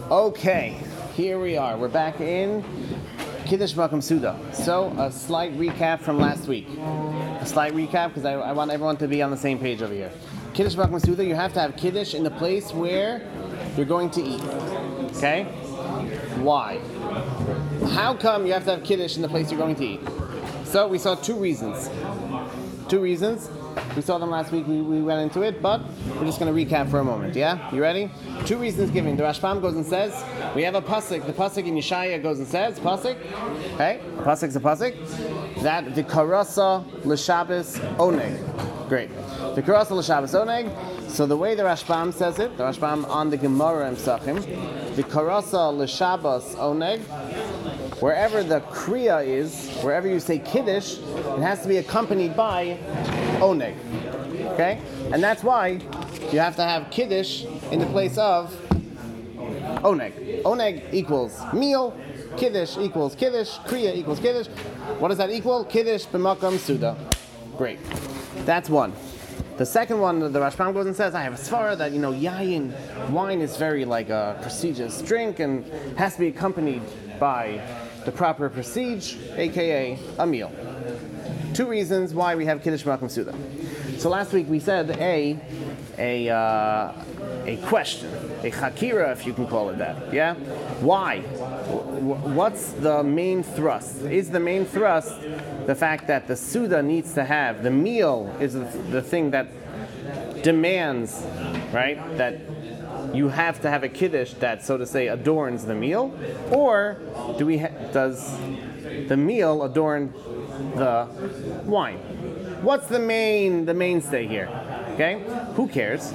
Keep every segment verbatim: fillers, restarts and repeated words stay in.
Okay, here we are. We're back in Kiddush Makom Suda. So, a slight recap from last week. A slight recap because I, I want everyone to be on the same page over here. Kiddush Makom Suda, you have to have Kiddush in the place where you're going to eat. Okay? Why? How come you have to have Kiddush in the place you're going to eat? So, we saw two reasons. Two reasons. We saw them last week, we, we went into it, but we're just going to recap for a moment, yeah? You ready? Two reasons given. The Rashbam goes and says, we have a pasuk. The pasuk in Yeshaya goes and says, pasuk, okay? A pasuk's a pasuk. That the karasa l'shabbos oneg. Great. The karasa l'shabbos oneg. So the way the Rashbam says it, the Rashbam on the Gemara in Psachim, the karasa l'shabbos oneg, wherever the kriya is, wherever you say kiddush, it has to be accompanied by oneg. Okay? And that's why you have to have kiddush in the place of oneg. Oneg equals meal, kiddush equals kiddush, kriya equals kiddush. What does that equal? Kiddush b'makam suda. Great. That's one. The second one, the Rashbam goes and says, I have a svara that, you know, yayin, wine is very like a prestigious drink and has to be accompanied by the proper prestige, aka a meal. Two reasons why we have Kiddush Makom Suda. So last week we said a a uh, a question, a chakira, if you can call it that. Yeah? Why? What's the main thrust? Is the main thrust the fact that the Suda needs to have, the meal is the, the thing that demands, right, that you have to have a Kiddush that, so to say, adorns the meal? Or do we ha- does the meal adorn the wine? What's the main the mainstay here? Okay? Who cares?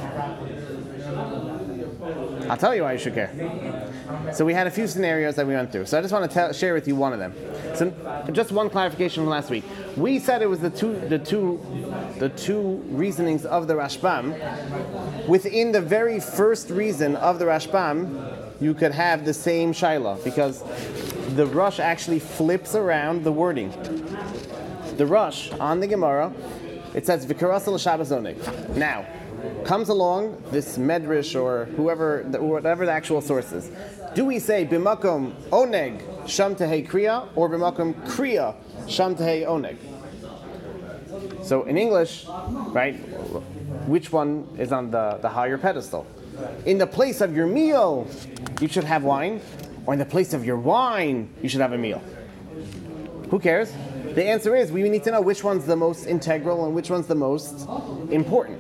I'll tell you why you should care. So we had a few scenarios that we went through. So I just want to tell, share with you one of them. So just one clarification from last week. We said it was the two the two the two reasonings of the Rashbam. Within the very first reason of the Rashbam, you could have the same shaila because the Rush actually flips around the wording. The Rush on the Gemara, it says V'karasa l'shabbos oneg. Now, comes along this medrash or whoever, whatever the actual source is. Do we say b'makom oneg sham tehei kriya or b'makom kriya sham tehei oneg? So in English, right, which one is on the, the higher pedestal? In the place of your meal, you should have wine, or in the place of your wine, you should have a meal. Who cares? The answer is we need to know which one's the most integral and which one's the most important.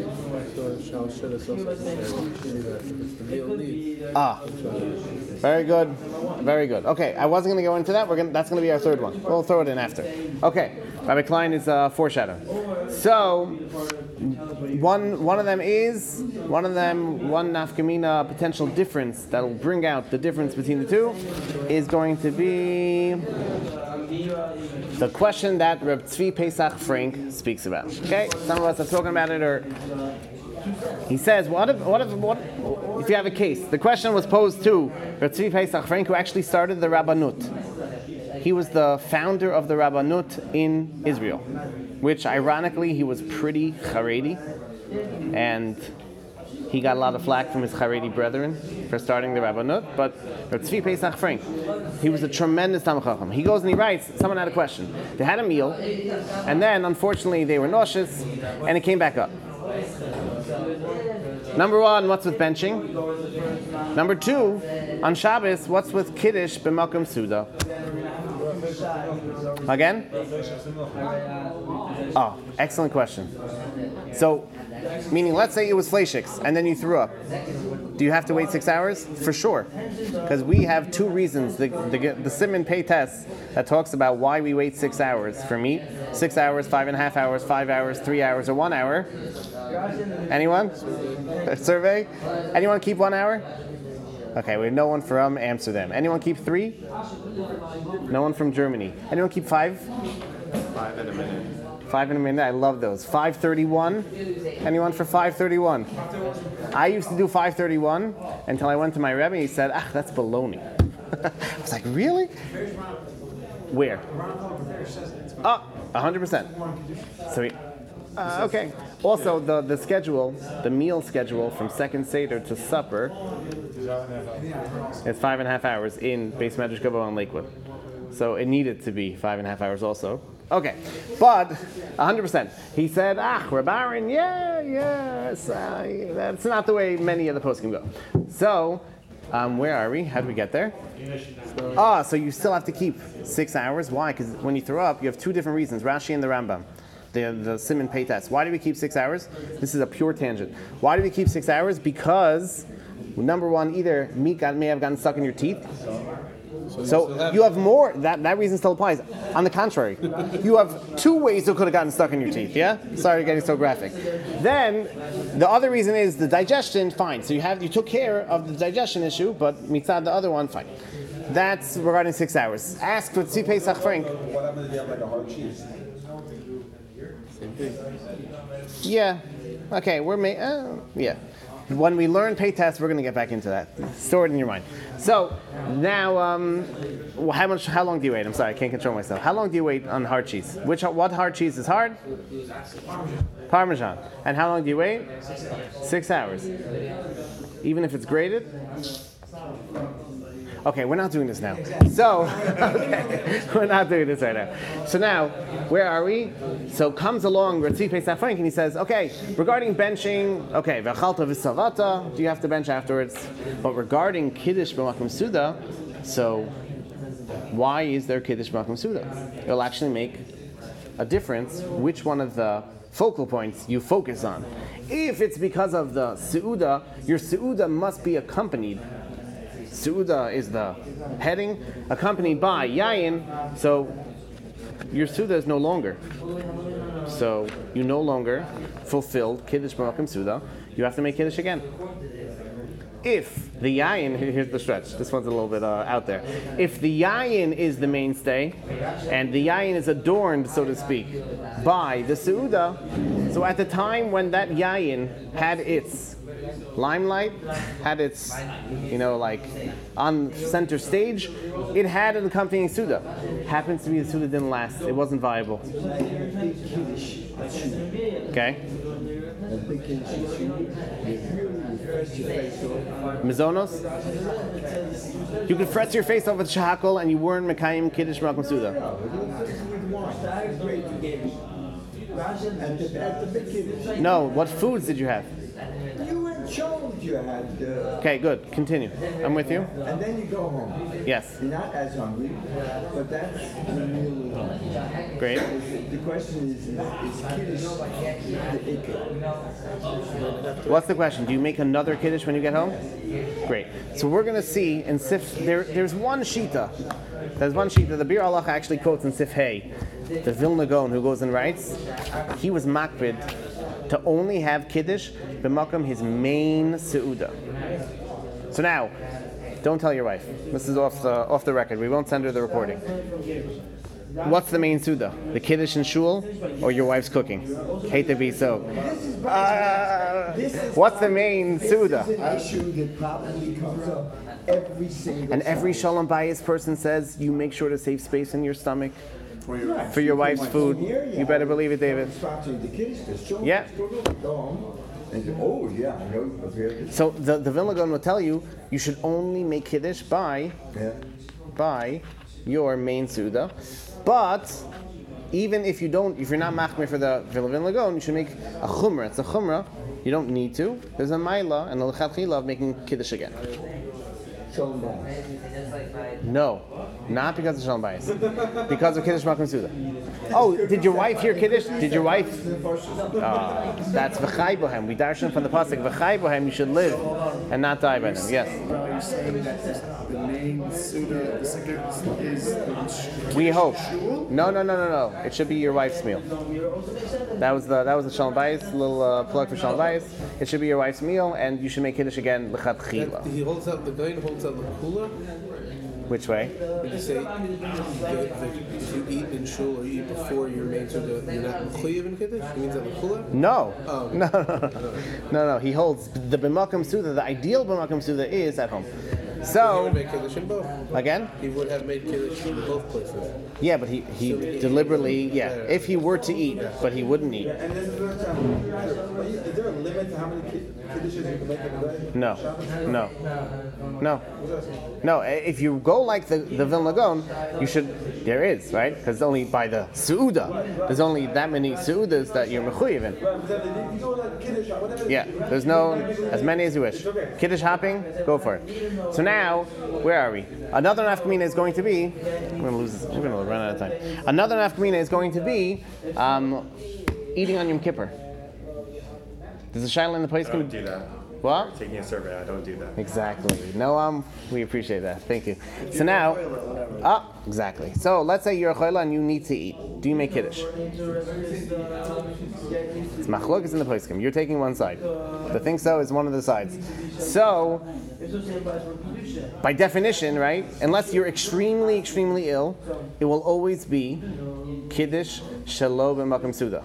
Ah, very good, very good. Okay, I wasn't going to go into that. We're going. That's going to be our third one. We'll throw it in after. Okay, Rabbi Klein is uh, foreshadowing. So, one one of them is one of them one nafkamina potential difference that will bring out the difference between the two is going to be the question that Reb Tzvi Pesach Frank speaks about. Okay, some of us are talking about it, or he says, what if, what if, what if you have a case? The question was posed to Reb Tzvi Pesach Frank, who actually started the Rabbanut. He was the founder of the Rabbanut in Israel, which ironically he was pretty Haredi, and he got a lot of flack from his Haredi brethren for starting the Rabbanut, but Reb Tzvi Pesach Frank, he was a tremendous Talmid Chacham. He goes and he writes, someone had a question. They had a meal, and then unfortunately they were nauseous, and it came back up. Number one, what's with benching? Number two, on Shabbos, what's with Kiddush b'makom Suda? Again? Oh, excellent question. So, meaning, let's say it was fleishiks, and then you threw up. Do you have to wait six hours? For sure. Because we have two reasons. The, the, the Simon Pei test that talks about why we wait six hours for meat. Six hours, five and a half hours, five hours, three hours, or one hour. Anyone? Survey? Anyone keep one hour? Okay, we have no one from Amsterdam. Anyone keep three? No one from Germany. Anyone keep five? Five in a minute. Five in a minute. I love those. five thirty-one. Anyone for five thirty-one? I used to do five thirty-one until I went to my Rebbe and he said, ah, that's baloney. I was like, really? Where? Oh, one hundred percent. So we, uh, okay. Also, the, the schedule, the meal schedule from second Seder to supper It's five and a half hours in Beis Medrash Gavoha in Lakewood. So it needed to be five and a half hours also. Okay, but one hundred percent. He said, ah, Reb Aaron, yeah, yeah, uh, that's not the way many of the posts can go. So, um, where are we? How did we get there? Ah, so you still have to keep six hours. Why? Because when you throw up, you have two different reasons, Rashi and the Rambam. The, the Simon Pei test. Why do we keep six hours? This is a pure tangent. Why do we keep six hours? Because, number one, either meat got, may have gotten stuck in your teeth. So you have more, that, that reason still applies. On the contrary, you have two ways it could have gotten stuck in your teeth, yeah? Sorry getting so graphic. Then, the other reason is the digestion, fine. So you have you took care of the digestion issue, but mitzad the other one, fine. That's regarding six hours. Ask for Tzvi Pesach Frank. What happens if you have like a hard cheese? Yeah. Okay, we're ma- uh, yeah. When we learn pay tests, we're going to get back into that. Store it in your mind. So now, um, well, how much? How long do you wait? I'm sorry, I can't control myself. How long do you wait on hard cheese? Which what hard cheese is hard? Parmesan. And how long do you wait? Six hours. Even if it's grated. Okay, we're not doing this now. So, okay, we're not doing this right now. So now, where are we? So comes along Tzvi Pesach Frank and he says, okay, regarding benching, okay, v'achalta v'savata, do you have to bench afterwards? But regarding Kiddush b'makom suda, so why is there Kiddush b'makom suda? It'll actually make a difference which one of the focal points you focus on. If it's because of the seuda, your seuda must be accompanied. Seuda is the heading, accompanied by yayin, so your Suda is no longer. So you no longer fulfilled Kiddush b'makom Suda, you have to make Kiddush again. If the yayin, here's the stretch, this one's a little bit uh, out there. If the yayin is the mainstay, and the yayin is adorned, so to speak, by the Suda, so at the time when that yayin had its limelight, had its, you know, like on center stage, it had an accompanying Suda. Happens to be the Suda didn't last, it wasn't viable. Okay? Mizonos? You could fretz your face off with shahakol and you weren't Mekayim Kiddush b'makom Suda. No, what foods did you have? Chose you had. Uh, okay, good. Continue. I'm with you. And then you go home. Yes. You're not as hungry, but that's the meal of home. Great. The question is, is, is Kiddush the ikar? What's the question? Do you make another Kiddush when you get home? Great. So we're going to see in Sif, there, there's one Shita. There's one Shita. The Bir Allah actually quotes in Sif Hey, the Vilna Gaon who goes and writes, he was makbid to only have Kiddush b'makom his main seuda. So now, don't tell your wife. This is off the off the record. We won't send her the recording. What's the main seuda? The Kiddush and shul, or your wife's cooking? Hate to be so. Uh, what's the main seuda? This is an issue that probably comes up every single And every time. shalom bayis person says you make sure to save space in your stomach. For your, For your wife's food. You better believe it, David. Yeah. Oh, yeah, I know. So the, the Vilna Gaon will tell you, you should only make Kiddush by, Yeah. by your main Suda. But even if you don't, if you're not machmir for the Vilna Gaon, you should make a chumrah. It's a chumrah. You don't need to. There's a maila and a lechatchila of making Kiddush again. Shalom bayis. No, not because of Shalom Bayis. Because of Kiddush b'makom Suda. Oh, did your wife hear Kiddush? Did your wife? Uh, that's v'chai bohem. We darshan from the pasuk v'chai bohem. You should live and not die by them. Yes. Are you saying that the main Suda is We hope. No, no, no, no, no. It should be your wife's meal. That was the that was the Shalom Bayis, little uh, plug for Shalom Bayis. It should be your wife's meal, and you should make Kiddush again l'chatchila. He holds out the guy holds out the kula. Which way? When you say that if you eat in shul or you eat before your main suda, you're not mechuyev in kiddush. He means that the kula. No. Oh. No, no, no, no, no. He holds the b'makom suda. The ideal b'makom suda is at home. He So would make Kiddush in both. again, He would have made Kiddush in both places. yeah, but he, he deliberately, yeah, if he were to eat, but he wouldn't eat. And this is the time. Is there a limit to how many kiddushes you can make in a day? No, no, no, no. If you go like the the Vilna Gaon, you should. There is, right? Because only by the Su'uda, there's only that many Su'udas that you're mechuyev in. Yeah, there's no as many as you wish. Kiddush hopping, go for it. So now, where are we? Another nafkamina is going to be. I'm gonna lose. This, I'm gonna run out of time. Another nafkamina is going to be um, eating on Yom Kippur. There's a shaila in the place. I don't do that. What? Taking a survey, I don't do that. Exactly. No, um, we appreciate that. Thank you. So now, ah, exactly. So let's say you're a choila and you need to eat. Do you make kiddush? It's machlokes in the poskim. You're taking one side. The think so is one of the sides. So, by definition, right? Unless you're extremely, extremely ill, it will always be kiddush shelo b'makom suda.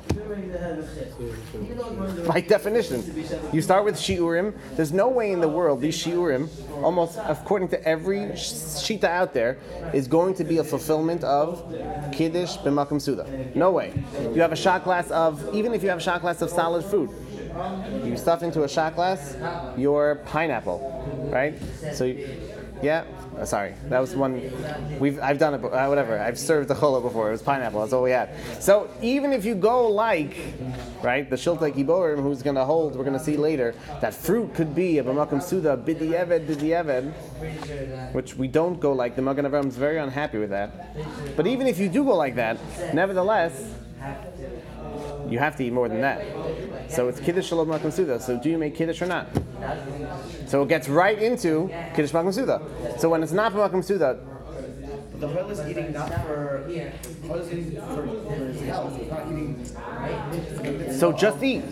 By definition, you start with shiurim. There's no way in the world these shiurim, almost according to every shita out there, is going to be a fulfillment of kiddush b'makom suda. No way. You have a shot glass of, even if you have a shot glass of solid food, you stuff into a shot glass your pineapple, right? So, you, yeah. Uh, sorry, that was one. We've I've done it. Uh, whatever. I've served the challah before. It was pineapple. That's all we had. So even if you go like, right, the Shiltei Giborim, who's going to hold, we're going to see later, that fruit could be a b'makom suda b'di eved b'di eved, which we don't go like. The Magen Avraham is very unhappy with that. But even if you do go like that, nevertheless, you have to eat more than that. So it's kiddush shelo b'makom suda. So do you make kiddush or not? So it gets right into kiddush b'makom suda. So when it's not b'makom suda, The whale is eating not for. Whale is eating for, for his health. He's not eating. so just eat.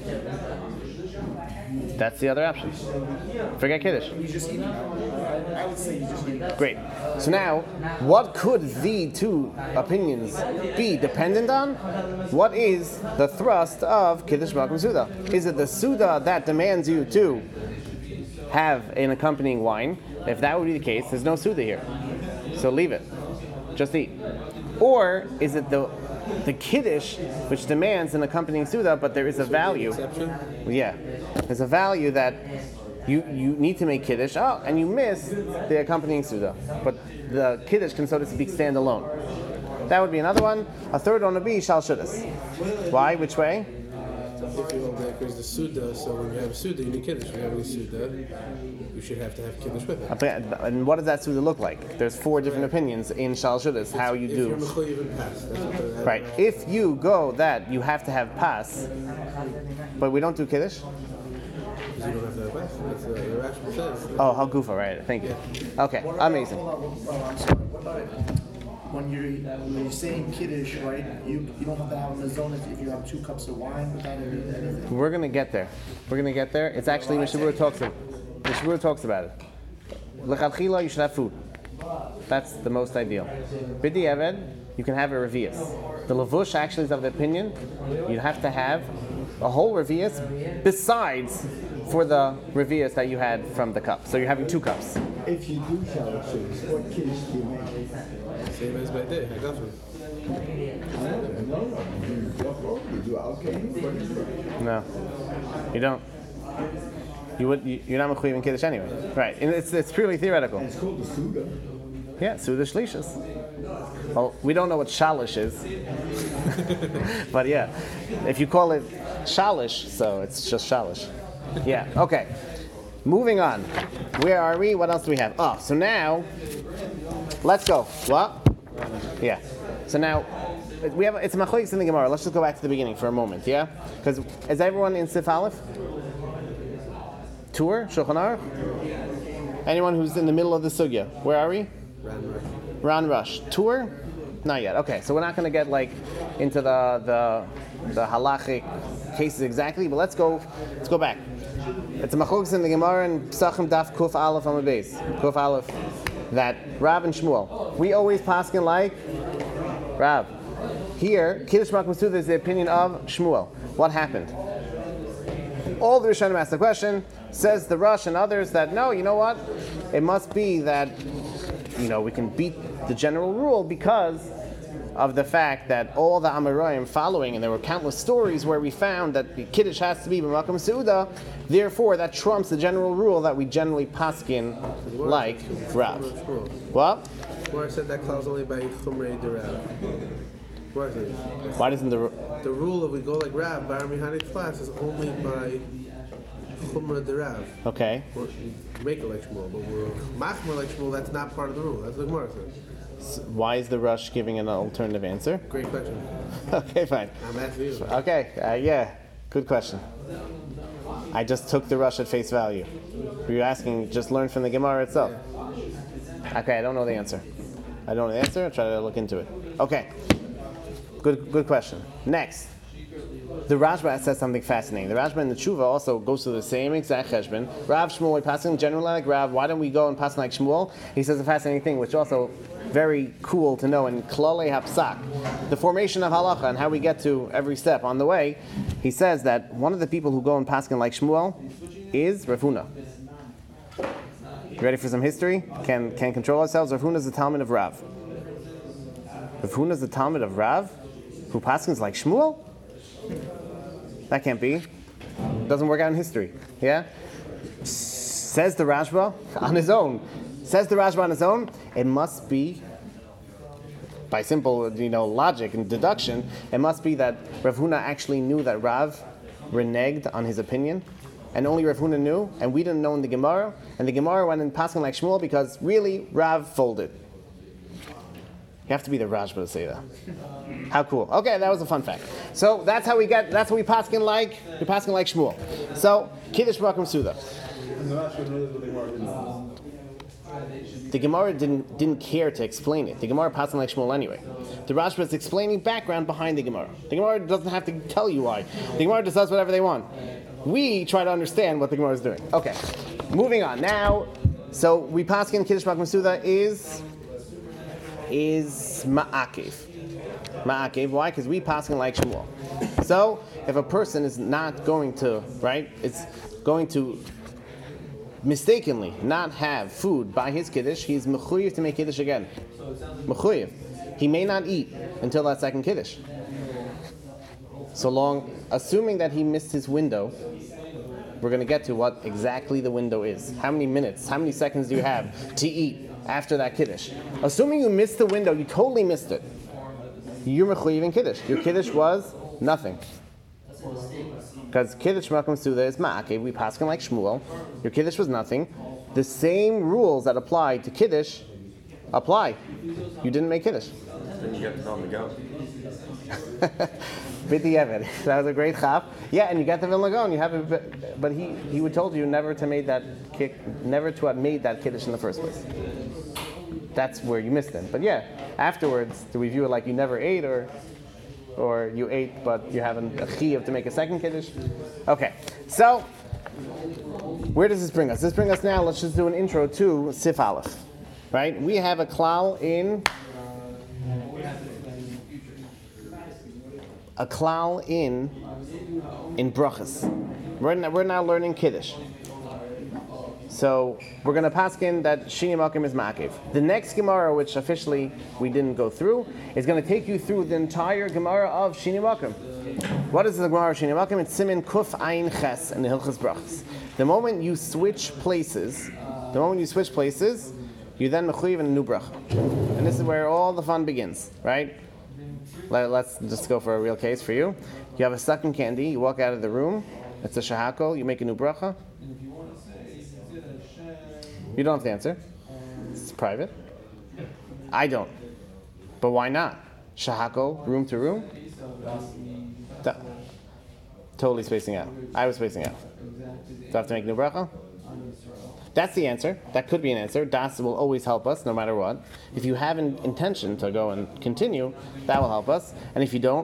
That's the other option. Forget kiddush. He's just eating. I would say he's just eating. Great. So now, what could the two opinions be dependent on? What is the thrust of kiddush b'makom suda? Is it the suda that demands you to have an accompanying wine? If that would be the case, there's no suda here. So leave it. Just eat. Or is it the the kiddush which demands an accompanying suda, but there is a value? Exception? Yeah. There's a value that you, you need to make kiddush, oh, and you miss the accompanying suda. But the kiddush can, so to speak, stand alone. That would be another one. A third one would be shal shudas. Why? Which way? If you hold that, there's the Suda, so when you have a Suda, you need Kiddush. When you have any Suda, you should have to have Kiddush with it. And what does that suda look like? There's four different opinions in shal shudas, how you If you're do. Mechuyev in pass, that's what the- Right. If you go that you have to have pas, but we don't do kiddush? Because you don't have to have pass. That's what the Rashi says. Oh, how goofa, right. Thank you. Okay, amazing. Hold on, hold on, I'm sorry. What about it? When you're, when you're saying kiddush, right? You you don't have to have a zone if you have two cups of wine without any, anything. We're going to get there. We're going to get there. It's actually, Mishabura talks, Mishabura talks about it. L'chadchila, you should have food. That's the most ideal. B'di eved, you can have a revius. The lavush actually is of the opinion you have to have a whole revius besides for the revius that you had from the cup. So you're having two cups. If you do shal shudas, what kiddush do you make? Same as by day. I got you. No, no. You do alkain? No, you don't. You would. You, you're not mechuyev in kiddush anyway, right? And it's it's purely theoretical. It's called the suda. Yeah, suda shlishas. Well, we don't know what shalish is, but yeah, if you call it shalish, so it's just shalish. Yeah. Okay. Moving on. Where are we? What else do we have? Oh, so now let's go. What? Yeah. So now we have it's machlokes in the Gemara. Let's just go back to the beginning for a moment. Yeah. Because is everyone in Sif Aleph? Tour Shulchan Aruch? Anyone who's in the middle of the sugya? Where are we? Ran Rush. Tour? Not yet. Okay, so we're not going to get like into the the the halachic cases exactly, but let's go let's go back. It's a machlokes in the Gemara and Pesachim Daf Kuf Aleph on the base. Kuf Aleph. That Rav and Shmuel. We always paskin like Rav. Here, Kiddush b'makom suda is the opinion of Shmuel. What happened? All the Rishonim asked the question, Says the Rush and others that no, you know what? It must be that, you know, we can beat the general rule because of the fact that all the Amoraim following, and there were countless stories where we found that the Kiddush has to be b'makom seuda, therefore that trumps the general rule that we generally paskin like Rav. What? Where I said that clause only by Chumrei Derav. Where is it? Why doesn't the The rule of we go like Rav, Bar Mihani class is only by Chumrei Derav. okay? We're- Make it like Shmuel, but we're Machmer like Shmuel, that's not part of the rule. That's what Gemara says. S- Why is the Rush giving an alternative answer? Great question. Okay, fine. I'm asking you. Okay, uh, yeah, good question. I just took the Rush at face value. Were you asking just learn from the Gemara itself? Okay, I don't know the answer. I don't know the answer. I'll try to look into it. Okay, good good question. Next, the Rashba says something fascinating. The Rashba in the Tshuva also goes to the same exact cheshbon. Rav Shmuel, we pass him generally like Rav. Why don't we go and pass him like Shmuel? He says a fascinating thing, which also very cool to know in Klalei Hapsak, the formation of halacha and how we get to every step on the way. He says that one of the people who go and paskin like Shmuel is Rav Huna. You ready for some history? Can can control ourselves. Rav Huna is the Talmud of Rav. Rav Huna is the Talmud of Rav, who paskins like Shmuel. That can't be. Doesn't work out in history. Yeah? Says the Rashba on his own. Says the Rashba on his own, it must be, by simple you know, logic and deduction, it must be that Rav Huna actually knew that Rav reneged on his opinion, and only Rav Huna knew, and we didn't know in the Gemara, and the Gemara went in paskin like Shmuel because really Rav folded. You have to be the Rashba to say that. How cool. Okay, that was a fun fact. So that's how we get, that's what we paskin like, we paskin like Shmuel. So, Kiddush b'makom seuda. The Gemara didn't didn't care to explain it. The Gemara paskin like Shmuel anyway. The Rashba is explaining background behind the Gemara. The Gemara doesn't have to tell you why. The Gemara just does whatever they want. We try to understand what the Gemara is doing. Okay, moving on. Now, so we paskin Kiddush b'makom seuda is is ma'akev. Ma'akev. Why? Because we paskin like Shmuel. So if a person is not going to, right, it's going to mistakenly not have food by his Kiddush, he's mechuyev to make Kiddush again. Mechuyev. He may not eat until that second Kiddush. So long, assuming that he missed his window, we're going to get to what exactly the window is. How many minutes, how many seconds do you have to eat after that Kiddush? Assuming you missed the window, you totally missed it. You're mechuyev in Kiddush. Your Kiddush was nothing. Because Kiddush b'makom seuda is ma'akev, we paskin like Shmuel. Your Kiddush was nothing. The same rules that apply to Kiddush apply. You didn't make Kiddush. Then you get to Vilna Gaon. Biti Eved. That was a great chaf. Yeah, and you get the Vilna Gaon. You have it, but he he would told you never to made that kick, never to have made that Kiddush in the first place. That's where you missed it. But yeah, afterwards, do we view it like you never ate, or or you ate but you haven't a chiyuv to make a second Kiddush? Okay, so where does this bring us? This brings us now, let's just do an intro to Sif Aleph. Right? We have a klal in a klal in in brachas. We're now, we're now learning Kiddush. So we're going to paskin that Shini Makim is Ma'akev. The next Gemara, which officially we didn't go through, is going to take you through the entire Gemara of Shini Makim. What is the Gemara of Shini Makim? It's Simin Kuf Ayin Ches and the Hilchas Brachas. The moment you switch places, the moment you switch places, you then mechuyev in a new bracha. And this is where all the fun begins, right? Let, let's just go for a real case for you. You have a sucking candy, you walk out of the room, it's a shahakol, you make a new bracha. You don't have to answer. It's private. I don't. But why not? Shahakol, room to room? Da- totally spacing out. I was spacing out. Do I have to make new bracha? That's the answer. That could be an answer. Das will always help us, no matter what. If you have an intention to go and continue, that will help us. And if you don't,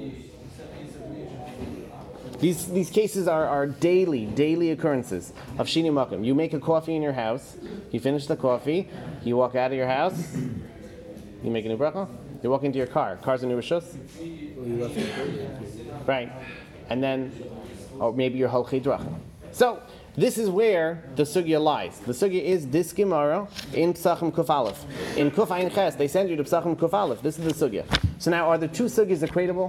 These these cases are, are daily, daily occurrences of Shini Makim. You make a coffee in your house, you finish the coffee, you walk out of your house, you make a new bracha, you walk into your car, car's a new rishus. Right. And then, or maybe your holchei dracha. So, This is where the sugya lies. The sugya is this Gemara in Psachim Kuf Aleph. In Kuf Ayin Ches, they send you to Psachim Kuf Aleph. This is the sugya. So now, are the two sugyas equatable?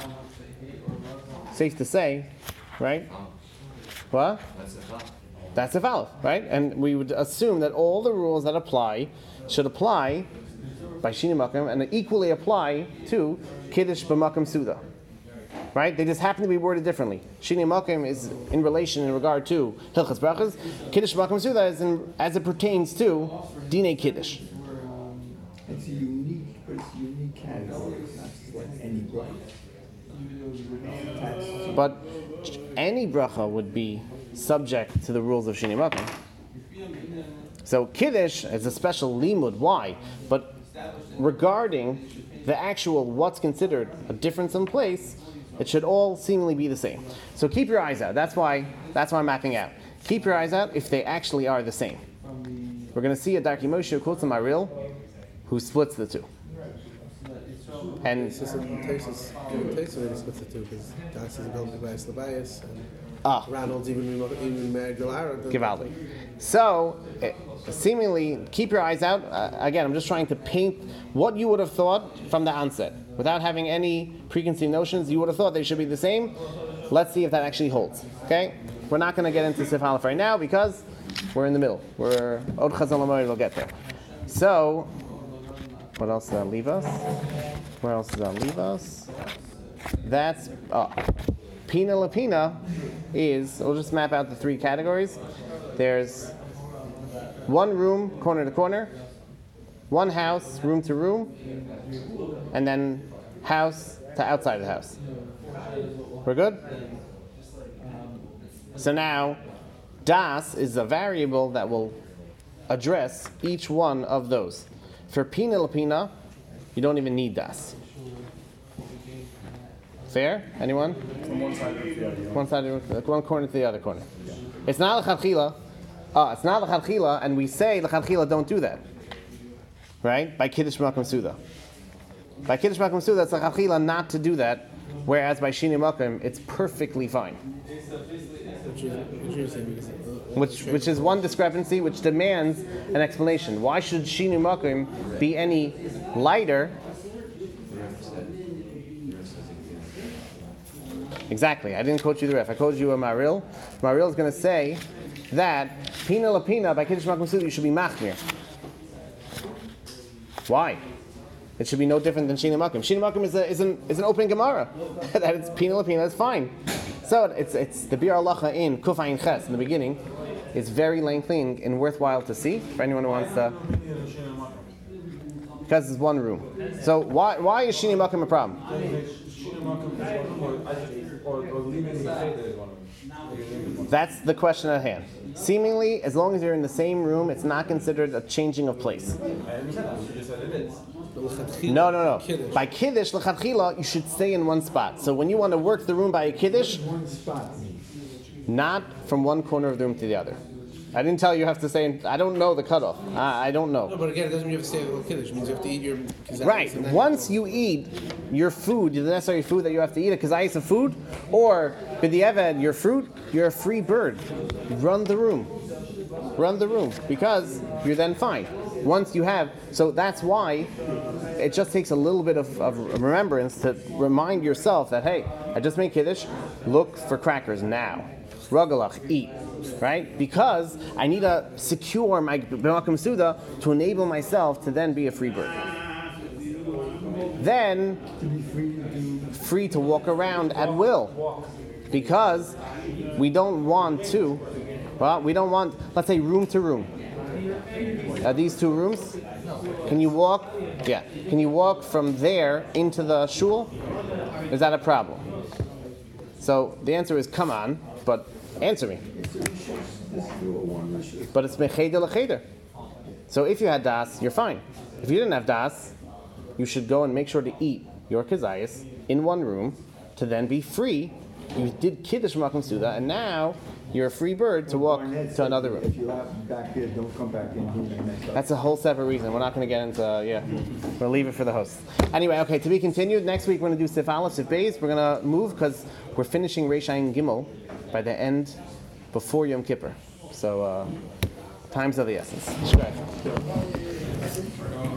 Safe to say, right? What? That's a Aleph, right? And we would assume that all the rules that apply should apply by Shini Makom and equally apply to Kiddush B'Makom Suda. Right? They just happen to be worded differently. Shini Makom is in relation in regard to Hilchas Brachas. Kiddush B'Makom Suda is in, as it pertains to Dinei Kiddush. It's a unique, but it's a unique category. It's not just like any bracha. But any bracha would be subject to the rules of Shini Makom. So Kiddush is a special limud. Why? But regarding the actual what's considered a difference in place, it should all seemingly be the same. So keep your eyes out. That's why that's why I'm mapping out. Keep your eyes out if they actually are the same. We're going to see a Darkei Moshe who quotes a Maril who splits the two. And It's just a Tesis, Tesis splits the two because Das is going to buy Slabayas and ah, Ronald's even even married Galara. Givaldi. So, eh, seemingly, keep your eyes out. Uh, again, I'm just trying to paint what you would have thought from the onset. Without having any preconceived notions, you would have thought they should be the same. Let's see if that actually holds. Okay? We're not going to get into Sif Aleph right now because we're in the middle. We're Od Chazal Amoy, we'll get there. So, what else does that leave us? Where else does that leave us? That's, oh, Pina Lapina is, we'll just map out the three categories. There's one room, corner to corner, one house, room to room, and then house to outside of the house. We're good? So now, Das is a variable that will address each one of those. For Pina Lapina, you don't even need Das. Fair? Anyone? From one side to the other. One side, of, one corner to the other corner. It's not l'chadchila. Uh, it's not l'chadchila, and we say l'chadchila don't do that, right? By Kiddush Makom Suda. By Kiddush Makom Suda, it's l'chadchila not to do that, whereas by Shini Makom, it's perfectly fine. Which is, which is, because, uh, Which, which is one discrepancy which demands an explanation. Why should Shini Makom be any lighter? Exactly. I didn't quote you the ref. I quoted you a Maril. Maril is going to say that Pina Lapina by Kiddush Makom Suda you should be machmir. Why? It should be no different than Shini Makom. Shini Makom is, a, is, an, is an open Gemara. That it's Pina Lapina, that's fine. So it's it's the Bir Halacha in Kuf Ayin Ches in the beginning is very lengthy and, and worthwhile to see for anyone who wants to. Because it's one room. So why why is Shini Makom a problem? That's the question at hand. Seemingly, as long as you're in the same room, it's not considered a changing of place. No, no, no. By Kiddush, l'chadchila, you should stay in one spot. So when you want to work the room by a Kiddush, One spot. not from one corner of the room to the other. I didn't tell you you have to say, I don't know the cutoff. I, I don't know. No, but again, it doesn't mean you have to stay with Kiddush. It means you have to eat your kazayis. Right. and then- Once you eat your food, the necessary food that you have to eat, a kazayis of food, or b'diavad, your fruit, you're a free bird. Run the room. Run the room. Because you're then fine. Once you have, so that's why it just takes a little bit of, of remembrance to remind yourself that, hey, I just made Kiddush, look for crackers now. Ragalach, eat. Right? Because I need to secure my B'Makom Suda to enable myself to then be a free bird. Then, free to walk around at will. Because we don't want to, well, we don't want, let's say, room to room. Are these two rooms? Can you walk? Yeah. Can you walk from there into the shul? Is that a problem? So the answer is, come on, but answer me. But it's mecheder lecheder. So if you had das, you're fine. If you didn't have das, you should go and make sure to eat your kazayas in one room to then be free. You did Kiddush Makom Suda, and now you're a free bird to walk to another room. If you have back here, don't come back in here and mess up. That's a whole separate reason. We're not going to get into, uh, yeah. We'll leave it for the host. Anyway, okay, to be continued. Next week we're going to do Sif Aleph, Sif Beis. We're going to move because we're finishing Reish Ayin Gimel by the end before Yom Kippur. So uh, times of the essence. Shkach.